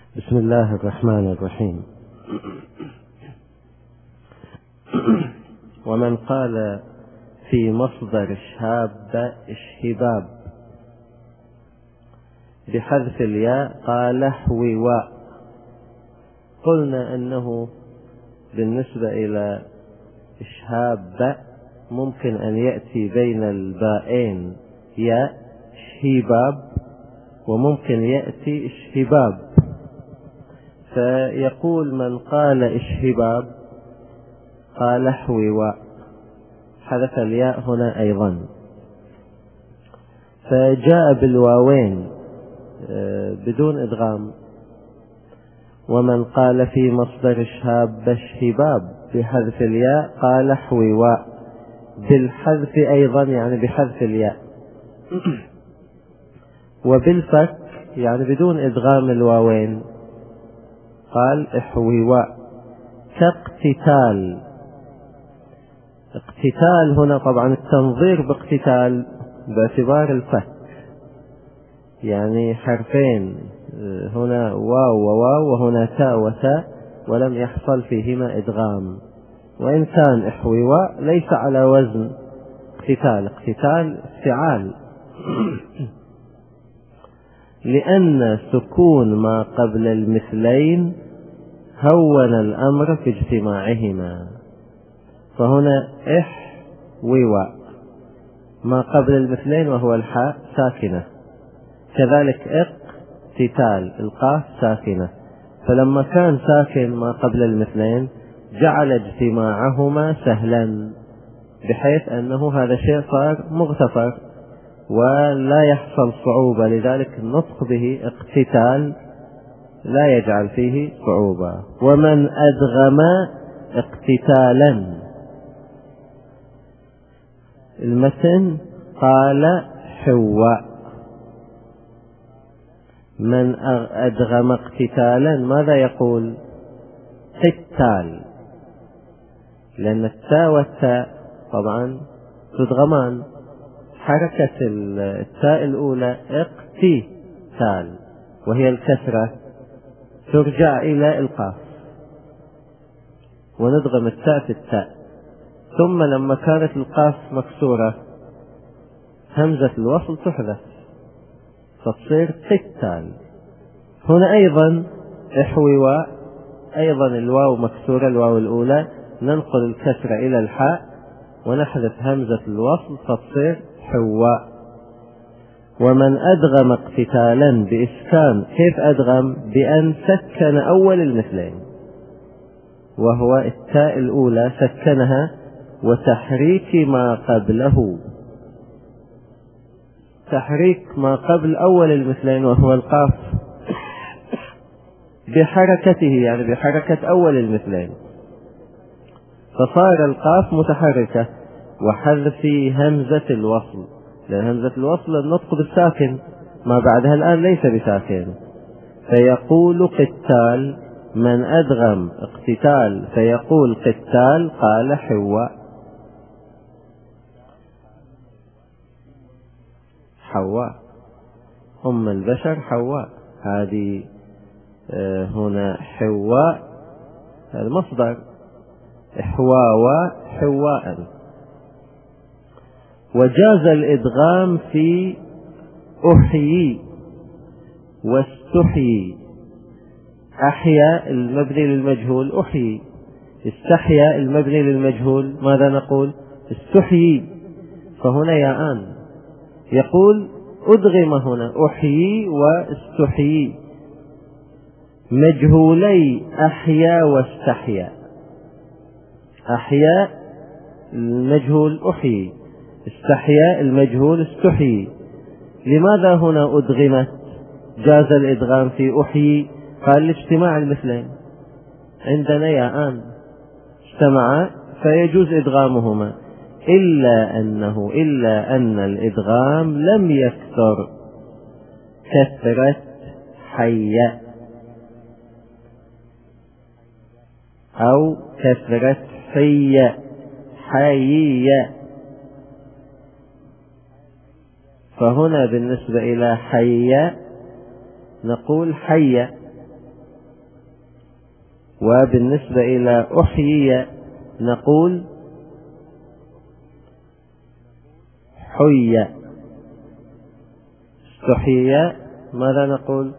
بسم الله الرحمن الرحيم. ومن قال في مصدر اشهباب بحذف الياء قال حويواء. قلنا أنه بالنسبة إلى إشهاب ممكن أن يأتي بين البائين ياء شهيباب، وممكن يأتي اشهباب. فيقول من قال اشهباب قال حويواء، حذف الياء هنا أيضا، فجاء بالواوين بدون إدغام. ومن قال في مصدر اشهباب بحذف الياء قال حويواء، بالحذف أيضا يعني بحذف الياء، وبالفك يعني بدون إدغام الواوين قال احويواء. كاقتتال، اقتتال هنا طبعا التنظير باقتتال باعتبار الفك، يعني حرفين، هنا واو وواو وهنا تاء وتاء ولم يحصل فيهما إدغام. وإن كان احويواء ليس على وزن اقتتال، اقتتال افتعال، لأن سكون ما قبل المثلين هون الأمر في اجتماعهما. فهنا احويواء ما قبل المثلين وهو الحاء ساكنة، كذلك اقتتال القاف ساكنة، فلما كان ساكن ما قبل المثلين جعل اجتماعهما سهلا، بحيث أنه هذا شيء صار مغتفر ولا يحصل صعوبة، لذلك النطق به اقتتال لا يجعل فيه صعوبة. ومن أدغم اقتتالا، المتن قال حواء. من أدغم اقتتالا ماذا يقول؟ قتال، لأن التاء والتاء طبعا تدغمان، حركة التاء الأولى اقتتال وهي الكسرة ترجع إلى القاف، وندغم التاء في التاء، ثم لما كانت القاف مكسورة همزة الوصل تحذف فتصير قتال. هنا أيضا احويواء، أيضا الواو مكسورة، الواو الأولى ننقل الكسرة إلى الحاء ونحذف همزة الوصل فتصير حواء. ومن أدغم اقتتالا بإسكان، كيف أدغم؟ بأن سكن أول المثلين وهو التاء الأولى، سكنها وتحريك ما قبله، تحريك ما قبل أول المثلين وهو القاف بحركته، يعني بحركة أول المثلين، فصار القاف متحركة، وحذف همزة الوصل، لأن همزة الوصل النطق بالساكن، ما بعدها الآن ليس بساكن. فيقول قتال، من أدغم اقتتال فيقول قتال قال حواء. حواء أم البشر حواء، هذه هنا حواء المصدر، حواوا حواء. وجاز الإدغام في أحيي واستحيي. أحيا المبني للمجهول أحيي، استحيا المبني للمجهول ماذا نقول؟ استحيي. فهنا ياءان، يقول أدغم هنا أحيي واستحيي، مجهولي أحيا واستحيا. أحيا المجهول أحيي، استحيا المجهول استحيي. لماذا هنا أدغمت؟ جاز الإدغام في أحيي، قال لاجتماع المثلين، عندنا ياءان اجتمعا فيجوز إدغامهما، إلا أن الإدغام لم يكثر كثرة حيّ أو كثرة حيّ. فهنا بالنسبة إلى حي نقول حي، وبالنسبة إلى أحيي نقول حي. استحيي ماذا نقول؟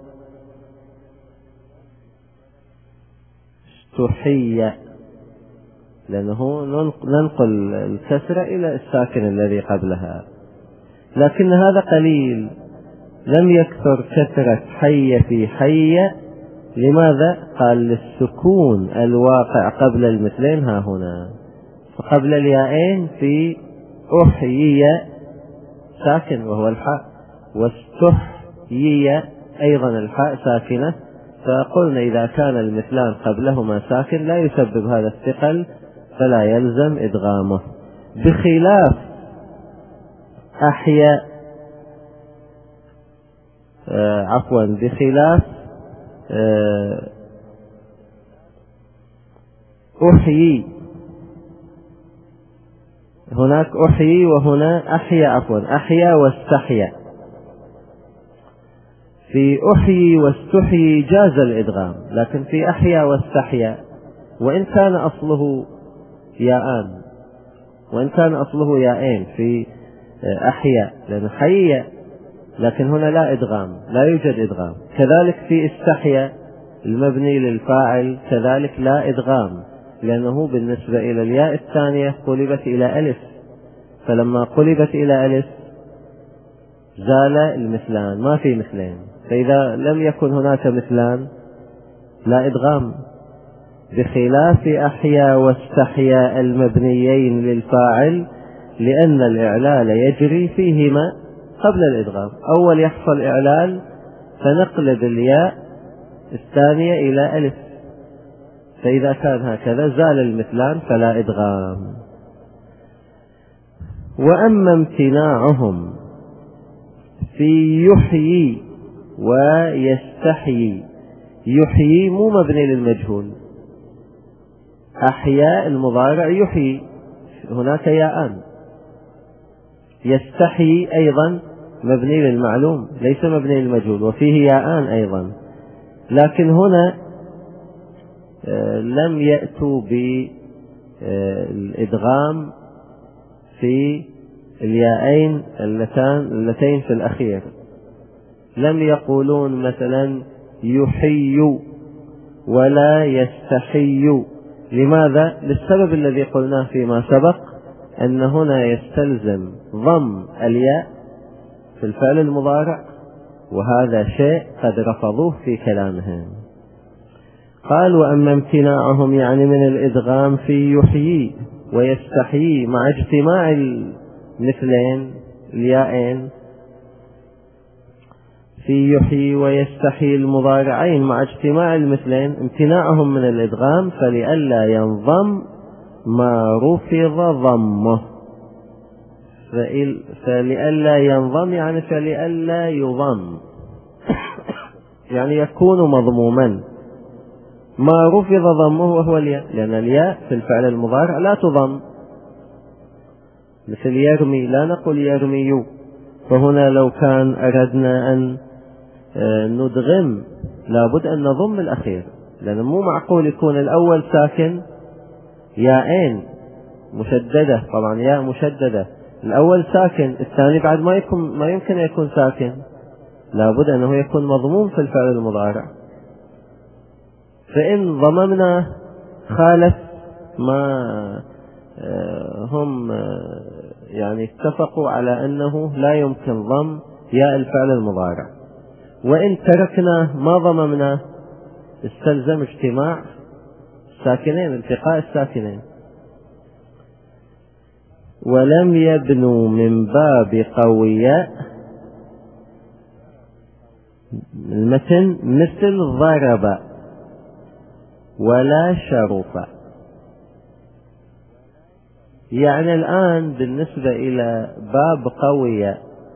استحيي، لأنه ننقل الكسرة إلى الساكن الذي قبلها. لكن هذا قليل، لم يكثر كثرة حي في حي. لماذا؟ قال للسكون الواقع قبل المثلين ها هنا، فقبل الياءين في أحيي ساكن وهو الحاء، واستحيي أيضا الحاء ساكنة، فقلنا إذا كان المثلان قبلهما ساكن لا يسبب هذا الثقل فلا يلزم إدغامه، بخلاف أحيا بخلاف أحيي. هناك أحيي وهنا أحيا، أحيا واستحيا. في أحيي واستحيي جاز الإدغام، لكن في أحيا واستحيا وإن كان أصله ياءين في أحيا لأن حي، لكن هنا لا إدغام، لا يوجد إدغام. كذلك في استحيا المبني للفاعل كذلك لا إدغام، لأنه بالنسبة إلى الياء الثانية قلبت إلى ألف، فلما قلبت إلى ألف زال المثلان، ما في مثلين، فإذا لم يكن هناك مثلان لا إدغام، بخلاف أحيا واستحيا المبنيين للفاعل، لأن الإعلال يجري فيهما قبل الإدغام. أول يحصل إعلال فنقلب الياء الثانية إلى ألف، فإذا كان هكذا زال المثلان فلا إدغام. وأما امتناعهم في يحيي ويستحيي، يحيي مو مبني للمجهول، أحياء المضارع يحيي هناك ياءان، يستحيي أيضا مبني للمعلوم ليس مبني للمجهول وفيه ياءان أيضا، لكن هنا لم يأتوا بالإدغام في الياءين اللتين في الأخير، لم يقولون مثلا يحيي ولا يستحي. لماذا؟ للسبب الذي قلناه فيما سبق، أن هنا يستلزم ضم الياء في الفعل المضارع، وهذا شيء قد رفضوه في كلامهم. قال وأما امتناعهم يعني من الإدغام في يحيي ويستحيي مع اجتماع المثلين الياءين، في يحيي ويستحيي المضارعين مع اجتماع المثلين، امتناعهم من الإدغام فلئلا ينضم ما رفض ضمه، فلئلا ينضم يعني فلئلا يضم يعني يكون مضموما، ما رفض ضمه وهو الياء، لأن الياء في الفعل المضارع لا تضم، مثل يرمي لا نقول يرمي. فهنا لو كان أردنا أن ندغم لابد أن نضم الأخير، لأن مو معقول يكون الأول ساكن ياءين مشددة، طبعا ياء مشددة، الأول ساكن الثاني بعد ما يمكن أن يكون ساكن، لابد أنه يكون مضموم في الفعل المضارع. فإن ضممنا خالف ما هم يعني اتفقوا على أنه لا يمكن ضم ياء الفعل المضارع، وإن تركنا ما ضممنا استلزم اجتماع الساكنين، التقاء الساكنين. ولم يبنوا من باب قوية المتن مثل ضرب ولا شرف. يعني الآن بالنسبة إلى باب قوية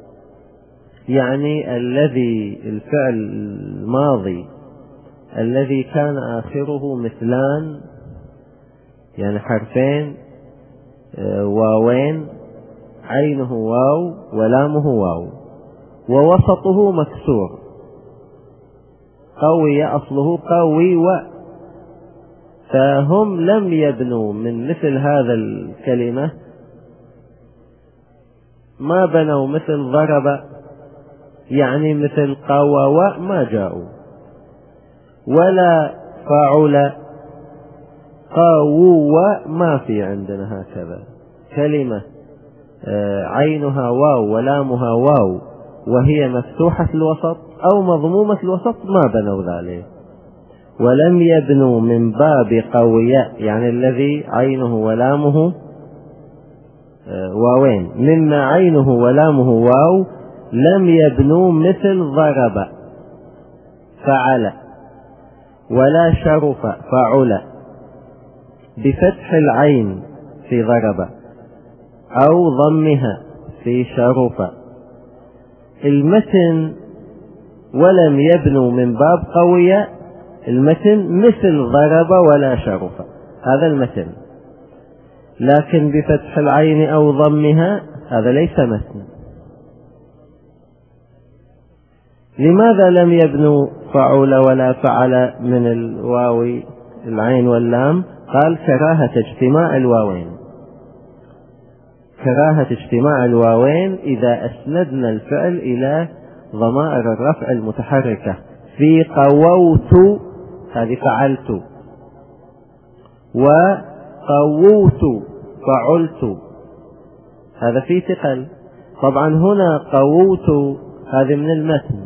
يعني الفعل الماضي الذي كان آخره مثلان، يعني حرفين واوين، عينه واو ولامه واو ووسطه مكسور، قوي أصله قوي فهم لم يبنوا من مثل هذا الكلمة، ما بنوا مثل ضرب، يعني مثل قوى ما جاءوا، ولا فعل قوى ما في عندنا هكذا كلمة عينها واو ولامها واو وهي مفتوحة الوسط أو مضمومة الوسط، ما بنوا ذلك. ولم يبنوا من باب قوية، يعني الذي عينه ولامه واوين، مما عينه ولامه واو لم يبنوا مثل ضرب فعل، ولا شرف فعل بفتح العين في ضرب أو ضمها في شرف المتن. ولم يبنوا من باب قوية المتن مثل ضرب ولا شرف، هذا المتن. لكن بفتح العين أو ضمها هذا ليس متن. لماذا لم يبنوا فعل ولا فعل من الواو العين واللام؟ قال كراهة اجتماع الواوين، كراهة اجتماع الواوين إذا أسندنا الفعل إلى ضمائر الرفع المتحركة. في قووت هذه فعلت، وقووت فعلت، هذا في ثقل. طبعا هنا قووت هذه من المتن،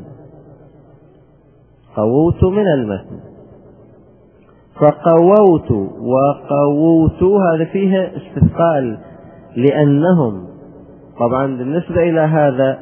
قووت من المتن، فقووت وقووت هذا فيها استثقال، لأنهم طبعا بالنسبة إلى هذا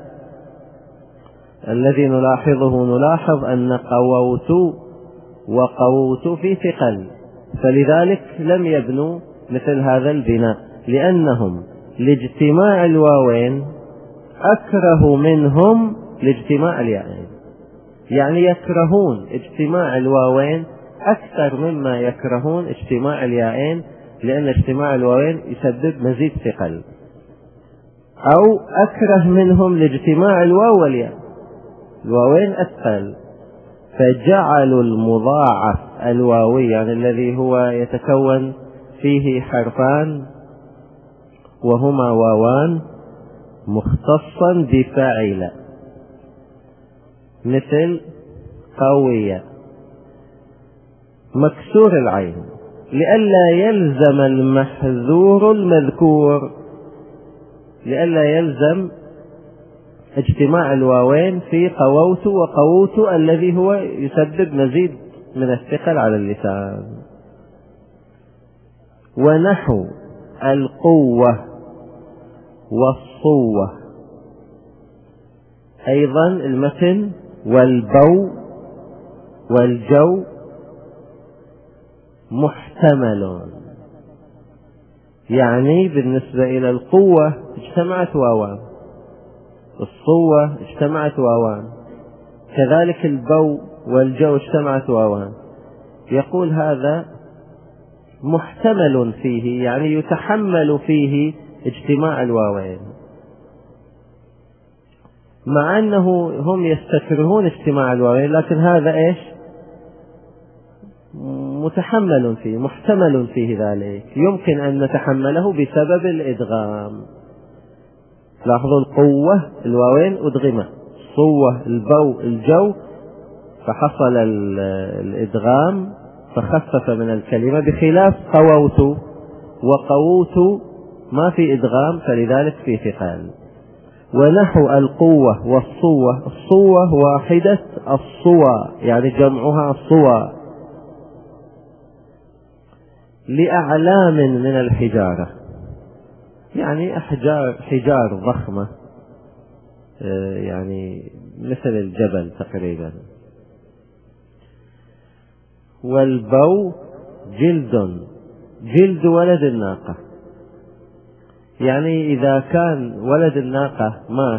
الذي نلاحظه، نلاحظ أن قووت وقووت في ثقل، فلذلك لم يبنوا مثل هذا البناء، لأنهم لاجتماع الواوين أكره منهم لاجتماع اليائين، يعني يكرهون اجتماع الواوين أكثر مما يكرهون اجتماع اليائين، لأن اجتماع الواوين يسبب مزيد ثقل. أو أكره منهم لاجتماع الواو والياء، الواوين أثقل، فجعلوا المضاعف الواوي، يعني الذي هو يتكون فيه حرفان وهما واوان، مختصا بفاعل، مثل قوية مكسور العين، لئلا يلزم المحذور المذكور، لئلا يلزم اجتماع الواوين في قووت وقووت الذي هو يسبب مزيد من الثقل على اللسان. ونحو القوة والصوة أيضا المتن، والبو والجو محتمل، يعني بالنسبة إلى القوة اجتمعت واوان، الصوة اجتمعت واوان، كذلك البو والجو اجتمعت واوان. يقول هذا محتمل فيه، يعني يتحمل فيه اجتماع الواوين، مع أنه هم يستكرهون اجتماع الواوين، لكن هذا إيش متحمل فيه، محتمل فيه ذلك، يمكن أن نتحمله بسبب الإدغام. لاحظوا القوة الواوين أدغمة، الصوة البو الجو، فحصل الإدغام فخفف من الكلمة، بخلاف قووت وقووت ما في إدغام، فلذلك في ثقال. ونحو القوة والصوة، الصوة واحدة الصوى، يعني جمعها الصوى، لأعلام من الحجارة، يعني حجار ضخمة، يعني مثل الجبل تقريبا. والبو جلد ولد الناقة، يعني إذا كان ولد الناقة مات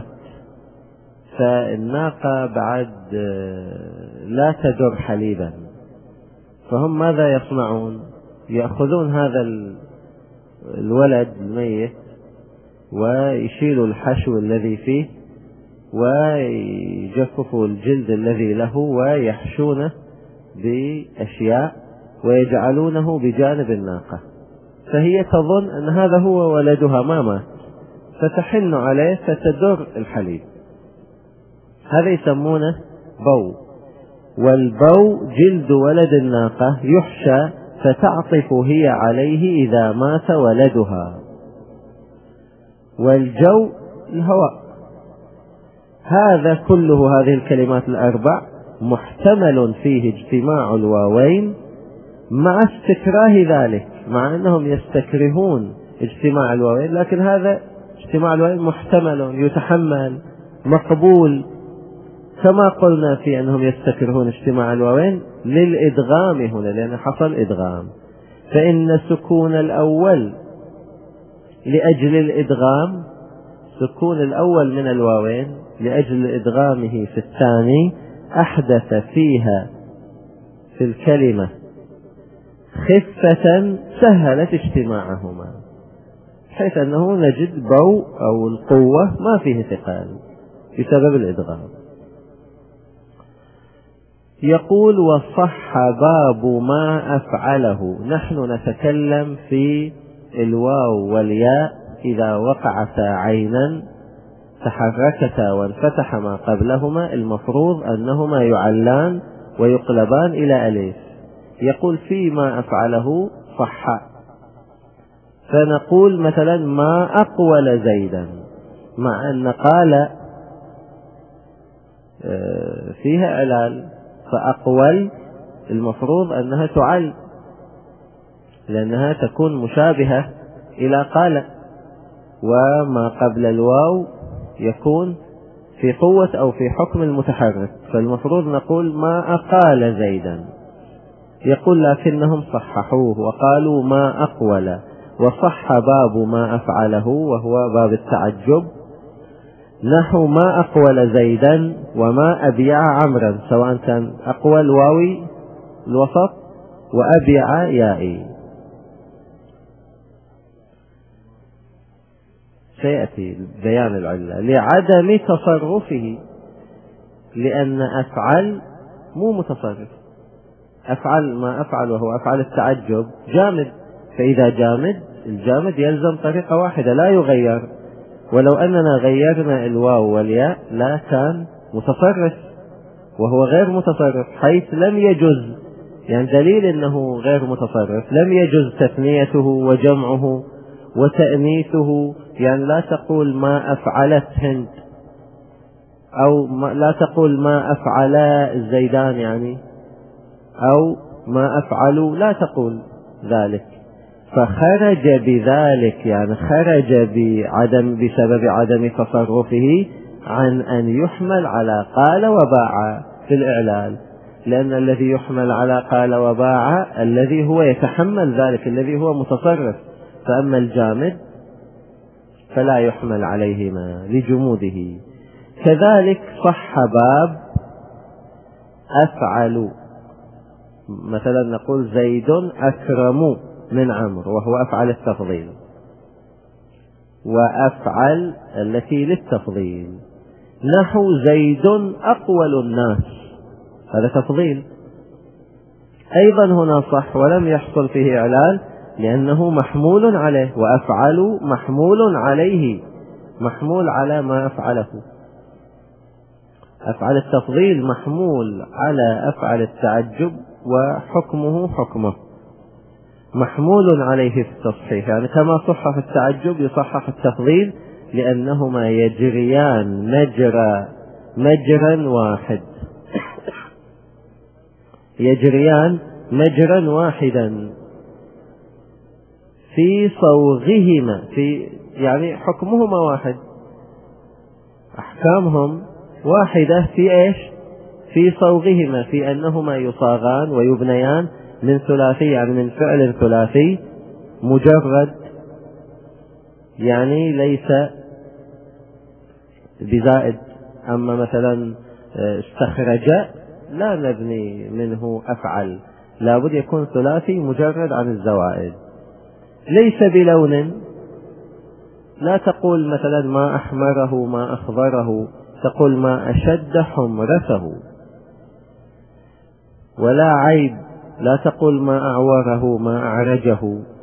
فالناقة بعد لا تدر حليبا، فهم ماذا يصنعون؟ يأخذون هذا الولد الميت ويشيلوا الحشو الذي فيه ويجففوا الجلد الذي له ويحشونه بأشياء ويجعلونه بجانب الناقة، فهي تظن أن هذا هو ولدها ما مات، فتحن عليه فتدر الحليب. هذا يسمونه بو. والبو جلد ولد الناقة يحشى فتعطف هي عليه إذا مات ولدها. والجو الهواء. هذا كله، هذه الكلمات الأربع محتمل فيه اجتماع الواوين مع استكراه ذلك، مع أنهم يستكرهون اجتماع الواوين، لكن هذا اجتماع الواوين محتمل يتحمل مقبول، كما قلنا في أنهم يستكرهون اجتماع الواوين للإدغام هنا، لأن حصل إدغام. فإن سكون الأول لأجل الإدغام، سكون الأول من الواوين لأجل إدغامه في الثاني أحدث فيها في الكلمة خفة سهلت اجتماعهما، حيث أنه نجد بو أو القوة ما فيه ثقال بسبب الإدغام. يقول وصح باب ما أفعله. نحن نتكلم في الواو والياء إذا وقعتا عينا تحركتا وانفتح ما قبلهما، المفروض أنهما يعلان ويقلبان إلى أليف. يقول فيما أفعله صح، فنقول مثلا ما أقول زيدا، مع أن قال فيها علال، فأقول المفروض أنها تعل لأنها تكون مشابهة إلى قال، وما قبل الواو يكون في قوة أو في حكم المتحرك، فالمفروض نقول ما أقال زيدا. يقول لكنهم صححوه وقالوا ما أقول، وصح باب ما أفعله وهو باب التعجب، نحو ما أقول زيدا وما أبيع عمرا، سواء كان أقول واوي الوسط وأبيع يائي. سيأتي بيان العلة لعدم تصرفه، لأن أفعل مو متصرف. أفعل ما أفعل وهو أفعل التعجب جامد، فإذا جامد الجامد يلزم طريقة واحدة لا يغير، ولو أننا غيرنا الواو والياء لا كان متصرف، وهو غير متصرف حيث لم يجز، يعني دليل أنه غير متصرف لم يجز تثنيته وجمعه وتأنيثه. يعني لا تقول ما أفعلت هند، أو لا تقول ما أفعل الزيدان، يعني أو ما أفعل، لا تقول ذلك. فخرج بذلك، يعني خرج بسبب عدم تصرفه عن أن يحمل على قال وباع في الإعلال، لأن الذي يحمل على قال وباع الذي هو يتحمل ذلك، الذي هو متصرف، فأما الجامد فلا يحمل عليهما لجموده. كذلك صح باب أفعل، مثلا نقول زيد أكرم من عمرو، وهو أفعل التفضيل، وأفعل التي للتفضيل، نحو زيد أقول الناس، هذا تفضيل أيضا هنا صح ولم يحصل فيه إعلال، لأنه محمول عليه، وأفعل محمول عليه، محمول على ما أفعله. أفعل التفضيل محمول على أفعل التعجب وحكمه حكمه، محمول عليه في التصحيح، يعني كما صح في التعجب يصحح التفضيل، لأنهما يجريان مجرا واحد، يجريان مجرا واحدا في صوغهما، يعني حكمهما واحد، أحكامهم واحدة في إيش؟ في صوغهما، في أنهما يصاغان ويبنيان من ثلاثي، يعني من فعل ثلاثي مجرد، يعني ليس بزائد. أما مثلا استخرج لا نبني منه أفعل، لابد يكون ثلاثي مجرد عن الزوائد. ليس بلون، لا تقول مثلا ما أحمره ما أخضره، تقول ما أشد حمرته. ولا عيب، لا تقول ما أعوره ما أعرجه.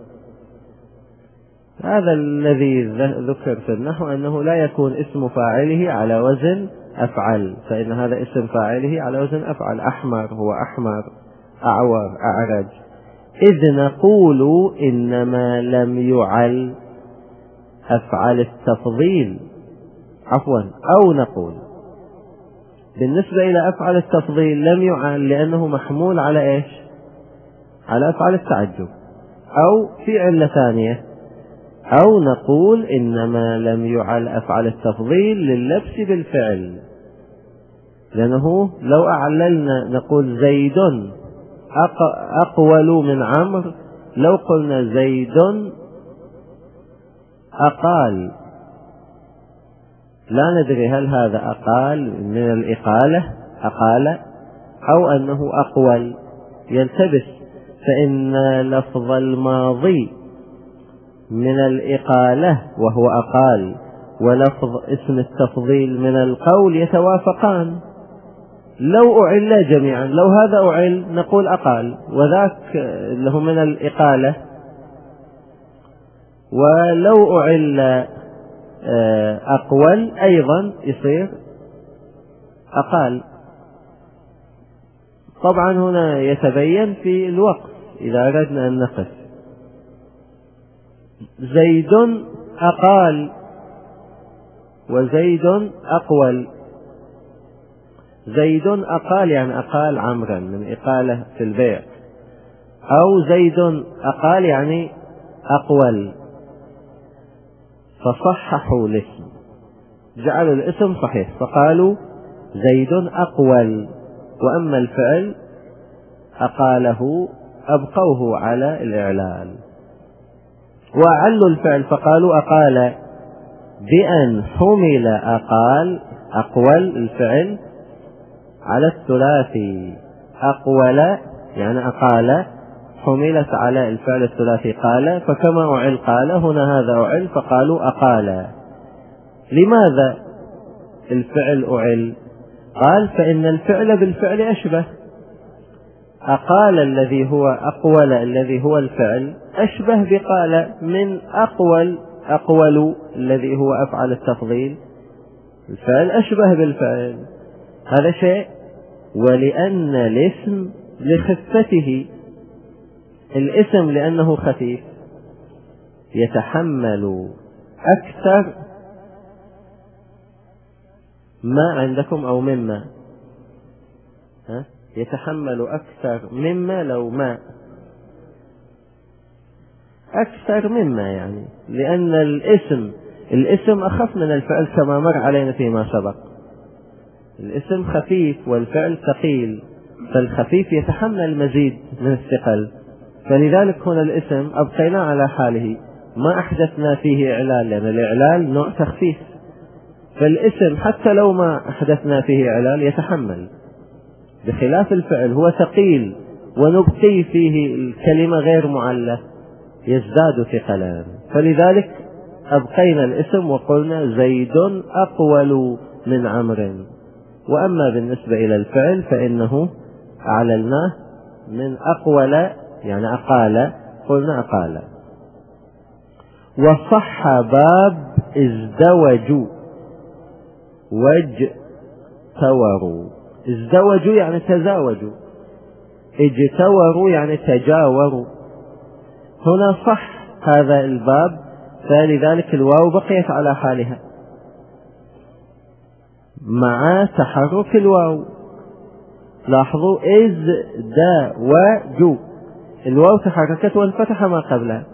هذا الذي ذكر في النحو أنه لا يكون اسم فاعله على وزن أفعل، فإن هذا اسم فاعله على وزن أفعل. أحمر هو أحمر، أعور أعرج. إذ نقول إنما لم يعل أفعل التفضيل، أو نقول بالنسبة إلى أفعل التفضيل لم يعل لأنه محمول على إيش؟ على أفعال التعجب. أو في علة ثانية، أو نقول إنما لم يعل أفعل التفضيل لللبس بالفعل، لأنه لو أعللنا نقول زيد أقول من عمرو، لو قلنا زيد أقال لا ندري هل هذا أقال من الإقالة أقال أو أنه أقول، يلتبس. فإن لفظ الماضي من الإقالة وهو أقال، ولفظ اسم التفضيل من القول يتوافقان. لو أعل جميعا، لو هذا أعل نقول أقال وذاك له من الإقالة، ولو أعل أقول أيضا يصير أقال. طبعا هنا يتبين في الوقت إذا أردنا أن نقف. زيد أقال وزيد أقول. زيد أقال يعني أقال عمرا من إقالة في البيع، أو زيد أقال يعني أقول. فصححوا الاسم، جعلوا الاسم صحيح فقالوا زيد أقول، وأما الفعل أقاله أبقوه على الإعلال. وأعلوا الفعل فقالوا أقال بأن حمل أقول الفعل على الثلاثي. أقول يعني أقال حملت على الفعل الثلاثي قال، فكما أعل قال هنا هذا أعل فقالوا أقال. لماذا الفعل أعل؟ قال فإن الفعل بالفعل أشبه. أقال الذي هو أقول الذي هو الفعل أشبه بقال من أقول الذي هو أفعل التفضيل، الفعل أشبه بالفعل، هذا شيء. ولأن الاسم لخفته، الاسم لأنه خفيف يتحمل أكثر ما عندكم أو مما، يتحمل أكثر مما لو ما أكثر مما يعني، لأن الاسم أخف من الفعل كما مر علينا فيما سبق. الاسم خفيف والفعل ثقيل، فالخفيف يتحمل مزيد من الثقل، فلذلك هنا الاسم أبقينا على حاله ما أحدثنا فيه إعلال، لأن الإعلال نوع تخفيف، فالاسم حتى لو ما أحدثنا فيه إعلال يتحمل، بخلاف الفعل هو ثقيل ونبقي فيه الكلمة غير معلة يزداد ثقلا. فلذلك أبقينا الاسم وقلنا زيد أقول من عمرو. وأما بالنسبة إلى الفعل فإنه أعللناه من أقول يعني أقال، قلنا أقال. وصح باب ازدوجوا واجتوروا. ازدوجوا يعني تزاوجوا، اجتوروا يعني تجاوروا. هنا صح هذا الباب، فلذلك الواو بقيت على حالها مع تحرك الواو. لاحظوا ازدوجوا الواو تحركت وانفتح ما قبلها،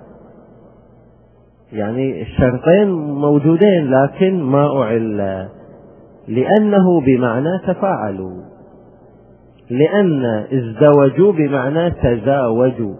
يعني الشرطين موجودين لكن ما أعل، لأنه بمعنى تفاعلوا، لأن ازدوجوا بمعنى تزاوجوا،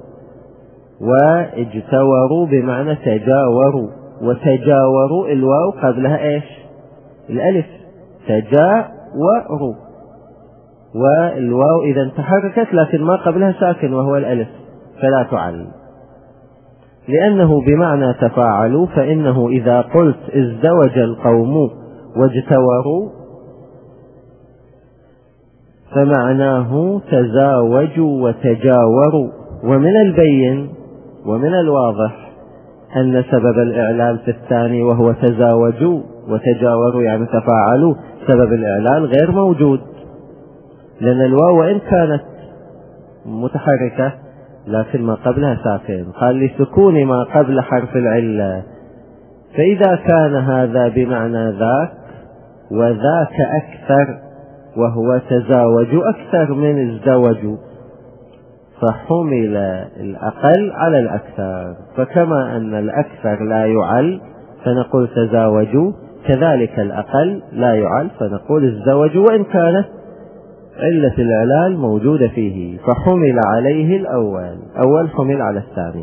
واجتوروا بمعنى تجاوروا، وتجاوروا الواو قبلها ايش؟ الألف، تجاوروا، والواو إذا تحركت لكن ما قبلها ساكن وهو الألف فلا تعل. لأنه بمعنى تفاعلوا، فإنه إذا قلت ازدوج القوم واجتوروا فمعناه تزاوجوا وتجاوروا. ومن البين ومن الواضح أن سبب الإعلال في الثاني وهو تزاوجوا وتجاوروا يعني تفاعلوا، سبب الإعلال غير موجود، لأن الواو وإن كانت متحركة لكن ما قبلها ساكن، قال لسكون ما قبل حرف العلة. فإذا كان هذا بمعنى ذاك وذاك أكثر وهو تزاوجوا أكثر من ازدوجوا، فحمل الأقل على الأكثر. فكما أن الأكثر لا يعل فنقول تزاوجوا، كذلك الأقل لا يعل فنقول ازدوجوا، وإن كانت علة الإعلال موجودة فيه، فحمل عليه الأول حمل على الثاني.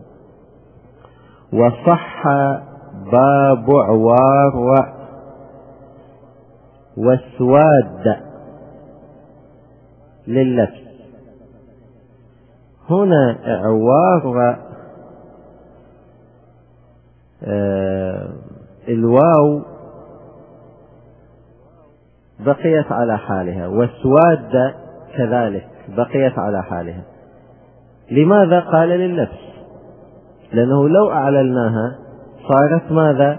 وصح باب عوار واسواد لللبس. هنا عوار الواو بقيت على حالها، واسواد كذلك بقيت على حالها. لماذا قال لللبس؟ لأنه لو أعللناها صارت ماذا؟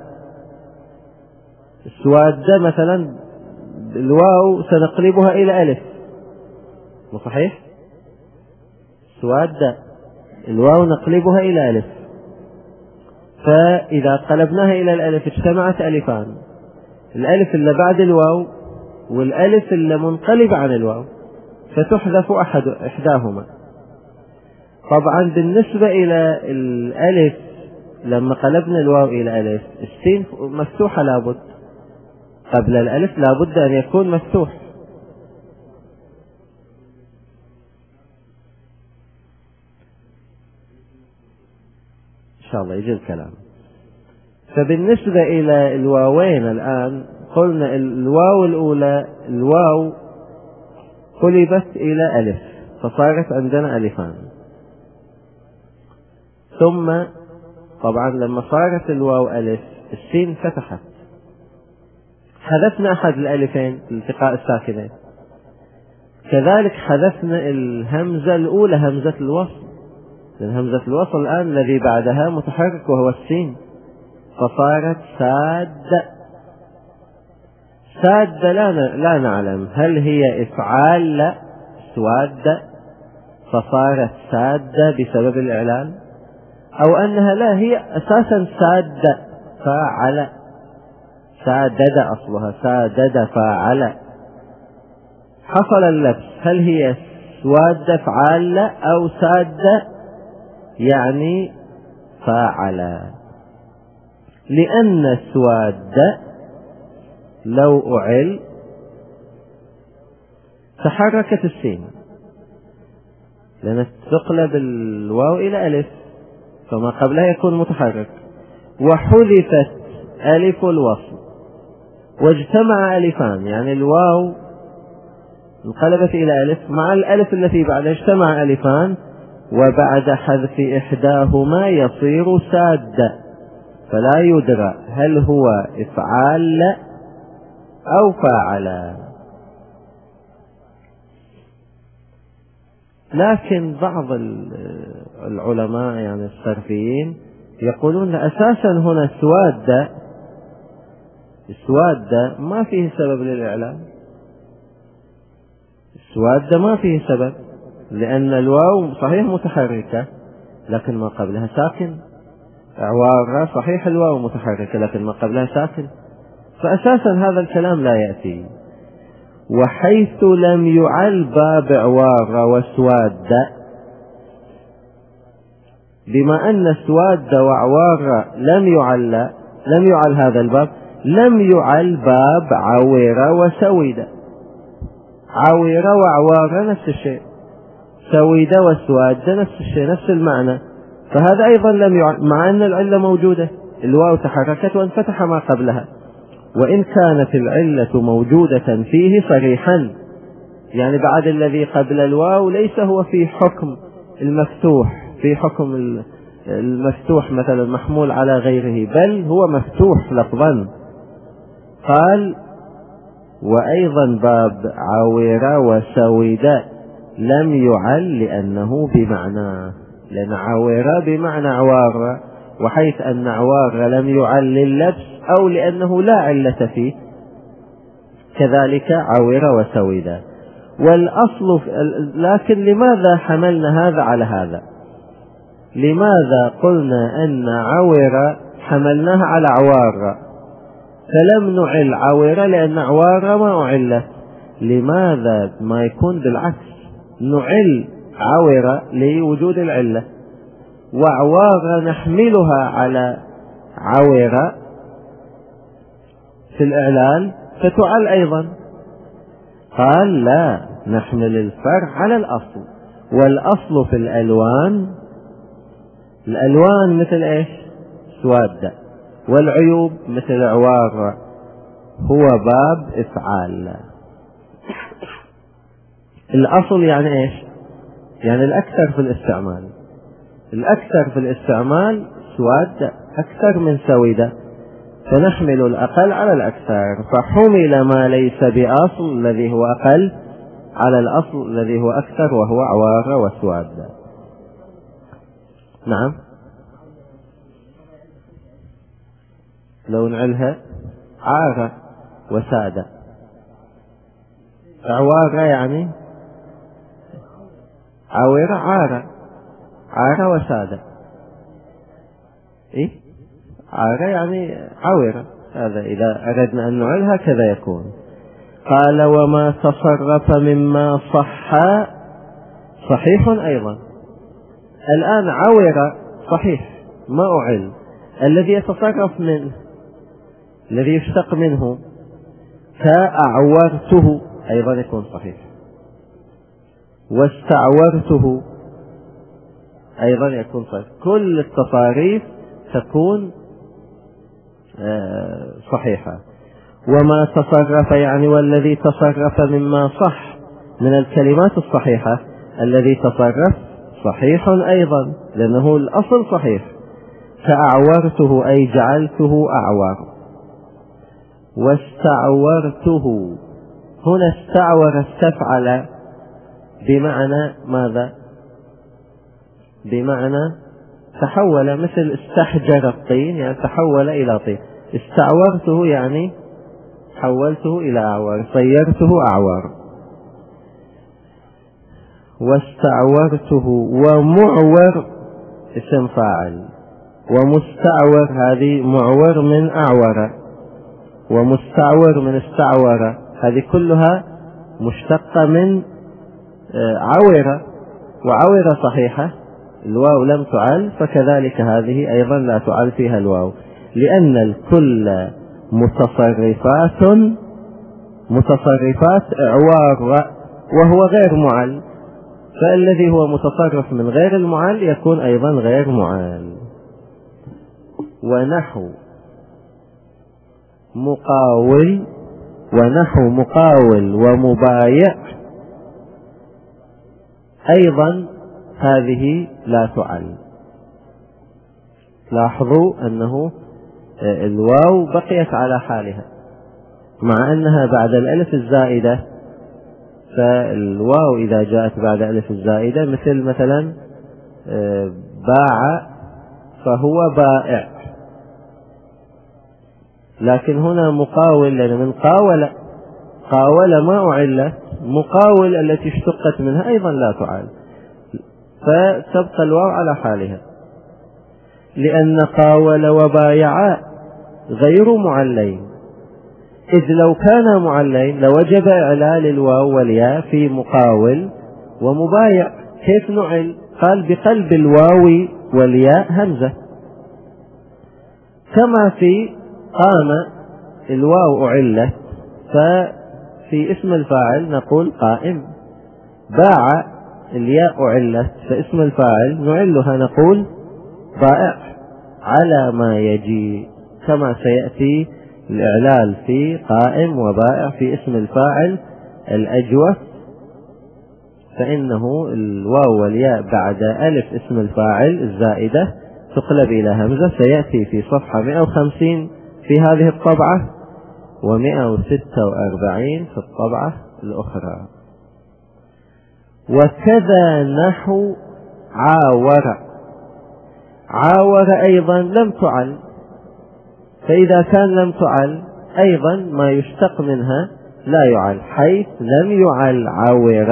اسواد مثلا الواو سنقلبها إلى ألف، مو صحيح؟ اسواد الواو نقلبها إلى ألف، فإذا قلبناها إلى الألف اجتمعت ألفان، الألف اللي بعد الواو والألف اللي منقلب عن الواو، فتحذف إحداهما. طبعا بالنسبة إلى الألف لما قلبنا الواو إلى ألف، السين مفتوحة لابد، قبل الألف لابد أن يكون مفتوح. إن شاء الله يجي الكلام. فبالنسبة إلى الواوين الآن قلنا الواو الأولى الواو قلبت إلى ألف فصارت عندنا ألفان، ثم طبعا لما صارت الواو ألف السين فتحت، حذفنا أحد الألفين التقاء الساكنين، كذلك حذفنا الهمزة الأولى همزة الوصل، لأن همزة الوصل الآن الذي بعدها متحرك وهو السين، فصارت ساد لا نعلم هل هي إفعال لا سواد فصارت سادة بسبب الإعلان، أو أنها لا هي أساسا سادة فاعل، سادد أصلها سادد فاعل، حصل اللبس هل هي سواد فعال أو سادة يعني فاعل، لأن سواد لو أعل تحركت السين لأن تقلب الواو إلى ألف فما قبلها يكون متحرك، وحذفت ألف الوصل واجتمع ألفان، يعني الواو انقلبت إلى ألف مع الألف التي بعدها اجتمع ألفان، وبعد حذف إحداهما يصير ساد، فلا يدرى هل هو إفعال أو فاعل. لكن بعض العلماء يعني الصرفيين يقولون أساسا هنا السواد ما فيه سبب للإعلان، السواد ما فيه سبب، لأن الواو صحيح متحركة لكن ما قبلها ساكن، عوار صحيح الواو متحركة لكن ما قبلها ساكن، فأساسا هذا الكلام لا يأتي. وحيث لم يعل باب عوار وسواد، بما أن سواد وعوار لم يعل هذا الباب، لم يعل باب عوير وسويد، عوير وعوار نفس الشيء، سويد وسواد نفس الشيء نفس المعنى، فهذا أيضا لم يعل مع أن العلة موجودة، الواو تحركت وانفتح ما قبلها، وإن كانت العلة موجودة فيه صريحا، يعني بعد الذي قبل الواو ليس هو في حكم المفتوح، في حكم المفتوح مثلا محمول على غيره، بل هو مفتوح لفظا. قال وأيضا باب عوير وسويد لم يعل لأنه بمعناه، لأن عوير بمعنى عوار، وحيث أن عوار لم يعل لللبس أو لأنه لا علة فيه، كذلك عوير وسويد. والأصل لكن لماذا حملنا هذا على هذا؟ لماذا قلنا أن عوير حملناها على عوار فلم نعل عوير؟ لأن عوار ما أعلت. لماذا ما يكون بالعكس، نعل عوير لوجود العلة، وعوار نحملها على عوير في الإعلال فتعل أيضا؟ قال لا، نحمل الفرع على الأصل. والأصل في الألوان مثل إيش؟ سواد. والعيوب مثل عوار. هو باب إفعال. الأصل يعني إيش؟ يعني الأكثر في الاستعمال. الأكثر في الاستعمال سواد أكثر من سويدة، فنحمل الأقل على الأكثر، فحمل ما ليس بأصل الذي هو أقل على الأصل الذي هو أكثر وهو عوار وسواد. نعم، لو نعلها عار وسادة. عوار يعني عوير، عار وسادة. إيه؟ عار يعني عوير، هذا إذا أردنا أن نعلها كذا يكون. قال وما تصرف مما صح صحيح أيضا. الآن عوير صحيح ما أعل، الذي يتصرف منه الذي يشتق منه كأعورته أيضا يكون صحيح، واستعورته أيضا يكون صحيح. كل التصاريف تكون صحيحة. وما تصرف يعني والذي تصرف مما صح من الكلمات الصحيحة، الذي تصرف صحيح أيضا لأنه الأصل صحيح. فأعورته أي جعلته أعور. واستعورته، هنا استعور استفعل بمعنى ماذا؟ بمعنى تحول، مثل استحجر الطين يعني تحول إلى طين. استعورته يعني حولته إلى أعور، صيرته أعور. واستعورته، ومعور اسم فاعل، ومستعور هذه معور من أعور، ومستعور من استعور، هذه كلها مشتقة من عورة، وعورة صحيحة الواو لم تعل، فكذلك هذه أيضا لا تعل فيها الواو، لأن الكل متصرفات إعوار وهو غير معل، فالذي هو متصرف من غير المعل يكون أيضا غير معل. ونحو مقاول ومبايع أيضا هذه لا تعل. لاحظوا أنه الواو بقيت على حالها مع أنها بعد الألف الزائدة، فالواو إذا جاءت بعد ألف الزائدة مثلا باع فهو بائع، لكن هنا مقاول لأن من قاول ما أعلت، مقاول التي اشتقت منها أيضا لا تعل، فتبقى الواو على حالها. لأن قاول وبايع غير معلين، إذ لو كان معلين لوجب إعلال الواو والياء في مقاول ومبايع. كيف نعل؟ قال بقلب الواو والياء همزة، كما في قام الواو أعلت ففي اسم الفاعل نقول قائم، باع الياء أعلت فاسم الفاعل نعلها نقول بائع، على ما يجي كما سيأتي الإعلال في قائم وبائع في اسم الفاعل الأجوف، فإنه الواو والياء بعد ألف اسم الفاعل الزائدة تقلب إلى همزة، سيأتي في صفحة 150 في هذه الطبعة و146 في الطبعة الأخرى. وكذا نحو عاور. عاور أيضا لم تعل، فإذا كان لم تعل أيضا ما يشتق منها لا يعل، حيث لم يعل عاور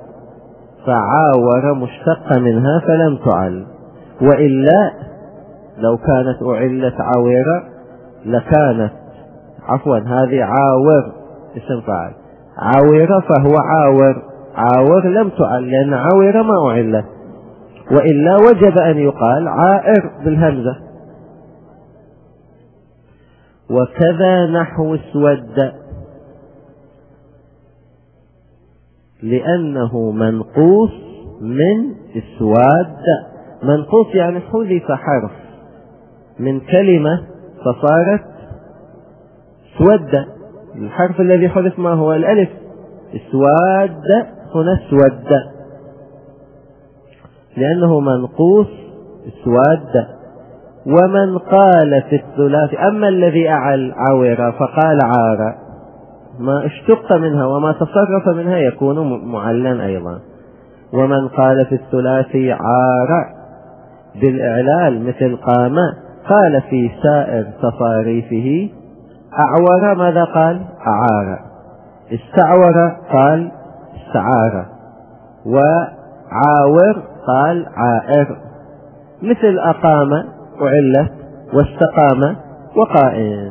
فعاور مشتق منها فلم تعل. وإلا لو كانت أعلت عاورة لكانت هذه عاور اسم فاعل، عاورة فهو عاور، عاور لم تعل لأن عاورة ما أعلت، وإلا وجب أن يقال عائر بالهمزة. وكذا نحو اسود، لأنه منقوص من اسواد. منقوص يعني حذف حرف من كلمة فصارت سود. الحرف الذي حذف ما هو؟ الألف. اسواد هنا اسود لأنه منقوص اسواد. ومن قال في الثلاث، أما الذي أعل عاور فقال عار، ما اشتق منها وما تصرف منها يكون معلا أيضا. ومن قال في الثلاثي عار بالإعلال مثل قام، قال في سائر تصاريفه أعور، ماذا قال؟ أعار. استعور قال استعار. وعاور قال عائر. مثل أقام أعلت، واستقام وقائم.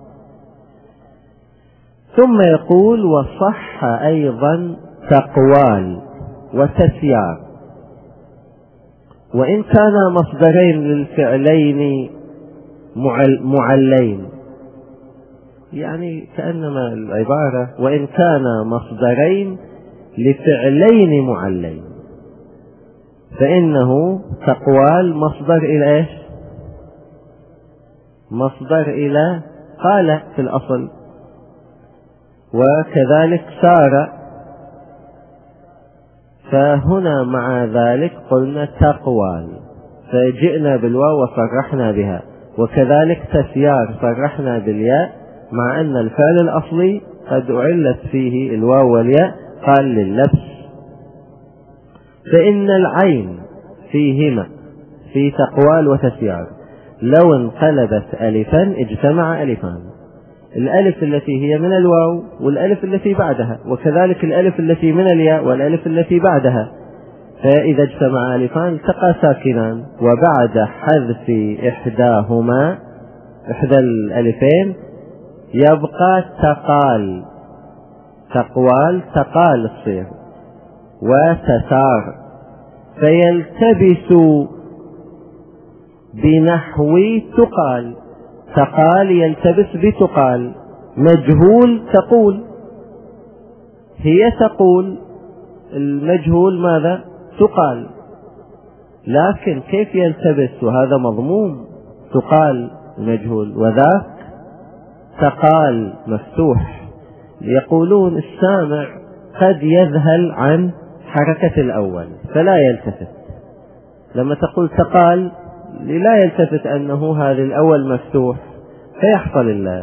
ثم يقول وصح أيضا تقوال وتسيار، وإن كان مصدرين للفعلين معلين، يعني كأنما العبارة وإن كان مصدرين لفعلين معلين، فإنه تقوال مصدر إلى إيش؟ مصدر إلى قال في الأصل. وكذلك سار، فهنا مع ذلك قلنا تقوال فجئنا بالواو وصرحنا بها. وكذلك تسيار صرحنا بالياء، مع أن الفعل الأصلي قد أعلت فيه الواو والياء قال لللبس. فإن العين فيهما في تقوال وتسيار لو انقلبت ألفا اجتمع ألفان، الألف التي هي من الواو والألف التي بعدها، وكذلك الألف التي من الياء والألف التي بعدها، فإذا اجتمع ألفان التقى ساكنان، وبعد حذف إحداهما إحدى الألفين يبقى تقال. تقوال تقال تصير وتسار، فيلتبس بنحو تقال. تقال يلتبس بتقال. مجهول تقول، هي تقول، المجهول ماذا؟ تقال. لكن كيف يلتبس وهذا مضموم؟ تقال المجهول وذاك تقال مفتوح. يقولون السامع قد يذهل عن حركة الأول فلا يلتفت، لما تقول تقال لا يلتفت أنه هذا الأول مفتوح فيحصل اللبس.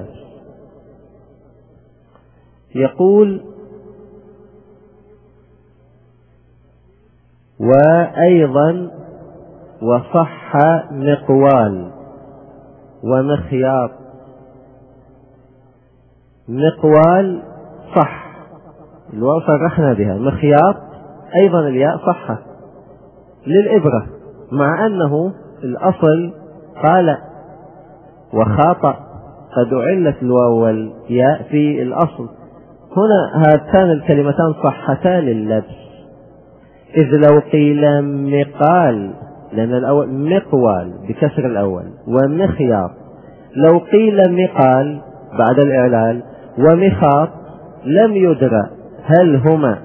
يقول وأيضا وصح مقوال ومخياط. مقوال صح، الواو صرحنا بها. مخياط أيضا الياء صح للإبرة، مع أنه الأصل قال وخاطأ قد أعلت الواو والياء في الأصل. هنا هاتان الكلمتان صحتا لللبس، إذ لو قيل مقال، لأن الأول مقوال بكسر الأول، ومخياط. لو قيل مقال بعد الإعلال ومخاط لم يدرى هل هما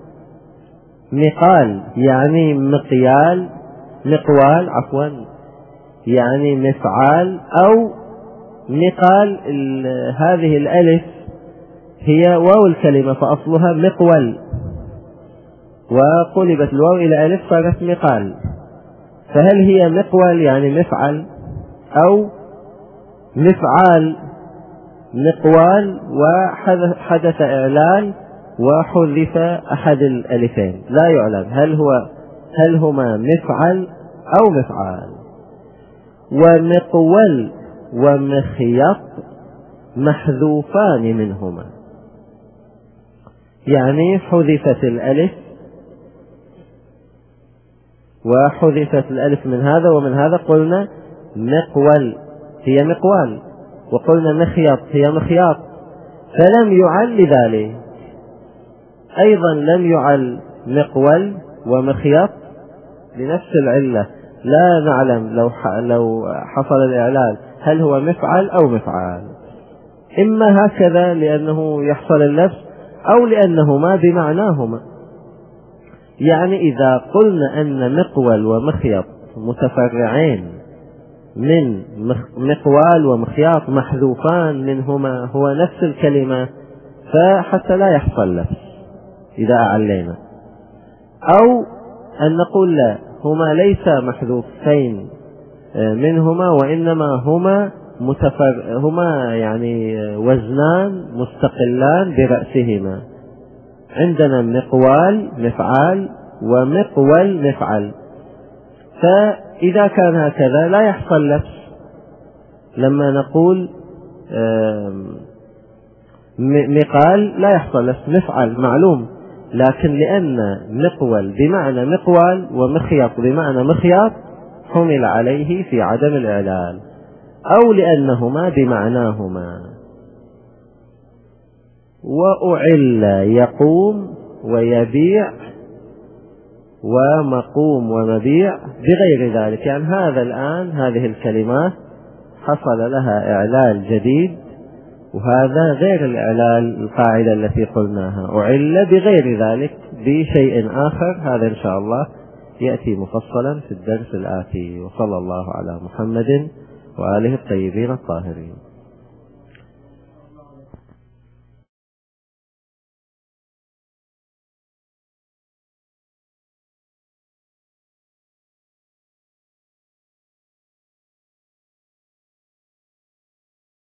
مقال يعني مقيال، مقوال عفوا يعني مفعال، أو مقال هذه الألف هي واو الكلمة فأصلها مقول، وقلبت الواو إلى ألف صارت مقال، فهل هي مقول يعني مفعل أو مفعال مقوال وحدث إعلال وحذف أحد الألفين، لا يعلم هل هما مفعل أو مفعال. ومقول ومخيط محذوفان منهما، يعني حذفت الألف وحذفت الألف من هذا ومن هذا، قلنا مقول هي مقوال، وقلنا مخيط هي مخياط، فلم يعل لذلك. أيضا لم يعل مقول ومخيط لنفس العلة، لا نعلم لو حصل الإعلال هل هو مفعل أو مفعال، إما هكذا لأنه يحصل اللبس أو لأنهما بمعناهما. يعني إذا قلنا أن مقول ومخيط متفرعين من مقوال ومخياط محذوفان منهما هو نفس الكلمة، فحتى لا يحصل لبس إذا أعلينا، أو أن نقول لا، هما ليس محذوفين منهما، وإنما هما يعني وزنان مستقلان برأسهما. عندنا مقوال مفعال ومقول مفعل، فإذا كان هكذا لا يحصل لبس لما نقول مقال، لا يحصل لبس، مفعل معلوم، لكن لأن مقول بمعنى مقوال ومخيط بمعنى مخياط حمل عليه في عدم الإعلال، أو لأنهما بمعناهما. وأعل يقوم ويبيع ومقوم ومبيع بغير ذلك، يعني هذا الآن هذه الكلمات حصل لها إعلال جديد، وهذا غير الإعلال القاعدة التي قلناها، أعل بغير ذلك بشيء آخر. هذا إن شاء الله يأتي مفصلا في الدرس الآتي. وصلى الله على محمد وآله الطيبين الطاهرين.